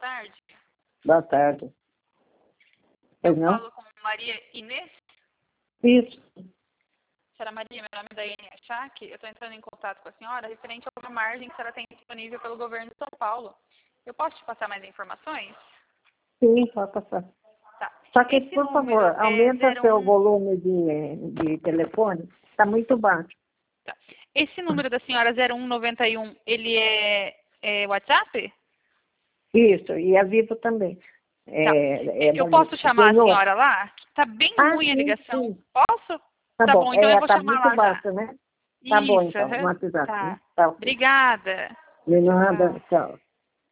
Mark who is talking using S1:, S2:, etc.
S1: tarde.
S2: Boa tarde. Pois
S1: Eu
S2: não?
S1: falo com Maria Inês.
S2: Isso.
S1: Senhora Maria, meu nome é Daiane Achac. Eu estou entrando em contato com a senhora referente a uma margem que a senhora tem disponível pelo governo de São Paulo. Eu posso te passar mais informações?
S2: Sim, pode passar.
S1: Tá.
S2: Só que,
S1: Esse
S2: por
S1: número
S2: favor, aumenta
S1: é
S2: seu
S1: 01...
S2: volume de telefone. Está muito baixo.
S1: Tá. Esse número da senhora 0191, ele é WhatsApp?
S2: Isso, e a Vivo também.
S1: Tá. Eu posso chamar a
S2: Ganhou.
S1: senhora lá? Tá bem ruim a
S2: Sim,
S1: ligação.
S2: sim.
S1: Posso?
S2: Tá
S1: Tá
S2: bom.
S1: bom, então eu vou
S2: Tá
S1: chamar
S2: muito
S1: lá já.
S2: baixo, né? Tá bom,
S1: Isso,
S2: então, no
S1: aham.
S2: WhatsApp, né?
S1: Tá.
S2: Tá ok.
S1: Obrigada.
S2: De nada,
S1: Tchau.
S2: tchau.